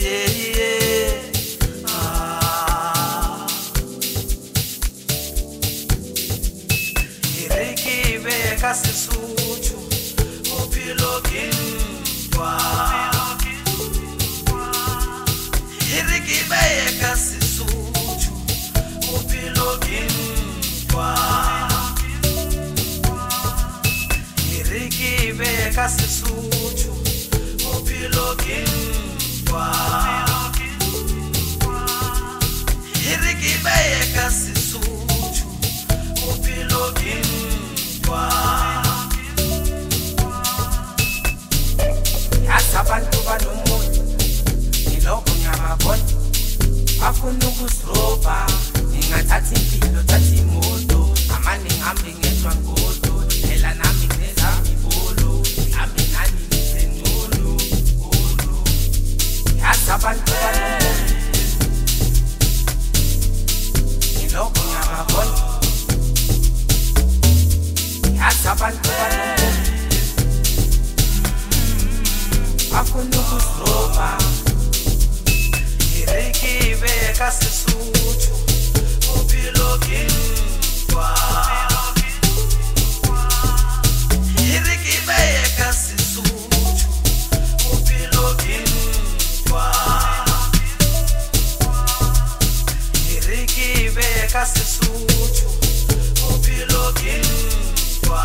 Sesotho bophelo ke ntwa re ke beye ka Sesotho bophelo ke ntwa re ke beye ka Sesotho bophelo ke ntwa re ke beye ka Sesotho bophelo ke ntwa. Abantu banomoya ngilokho ngiyababona bafuna ukusiroba ngingathatha impilo thatha imoto amane ngihambe ngedwa ngodo phela nami nginezami ibolo nami nani ngizengcono yazi abantu banomoya ngilokho ngiyababona yazi abantu banomoya afuna ukusiroba re ke beye ka Sesotho bophelo ke ntwa re ke beye ka Sesotho bophelo ke ntwa re ke beye ka Sesotho bophelo ke ntwa.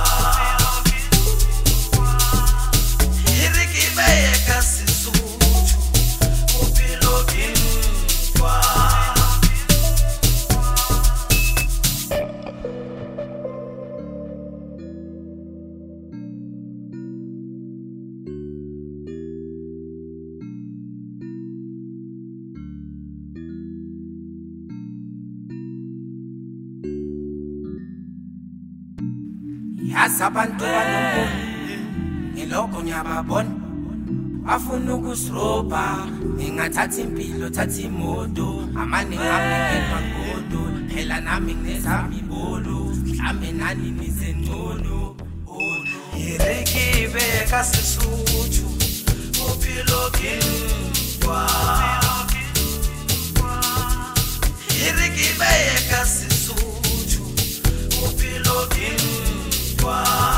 Yazi abantu banomoya ngilokho ngiyababona bafuna ukusiroba ngingathatha impilo thatha imoto amane ngihambe ngedwa ngodo phela nami nginezami ibolo mhlambe nani nizengcono re ke beye ka Sesotho bophelo ke ntwa re ke beye ka Sesotho bophelo ke ntwa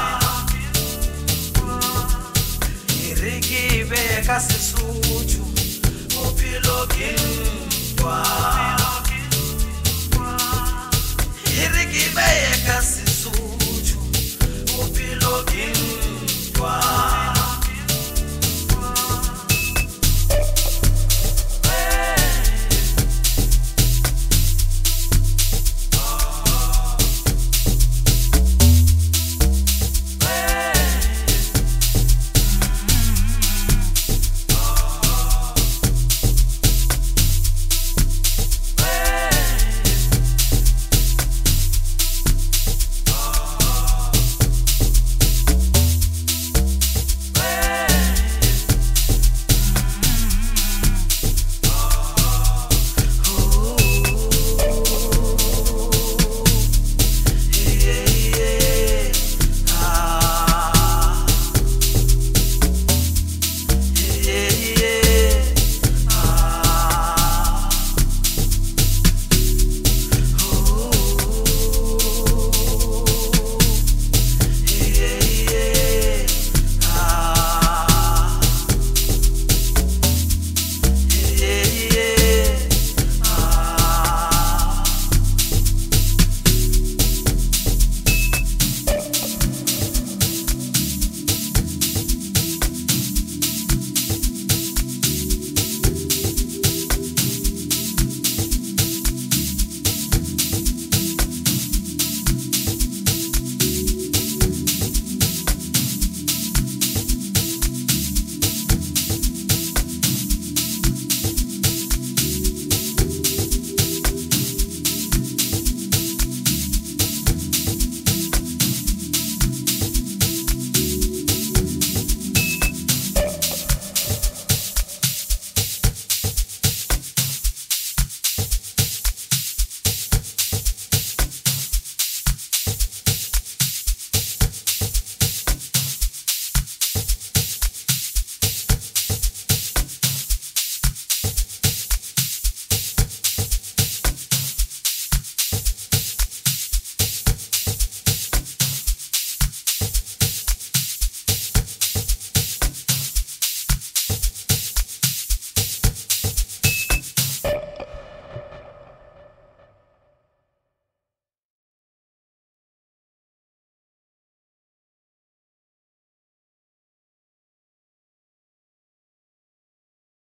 re ke beye ka Sesotho bophelo ke ntwa.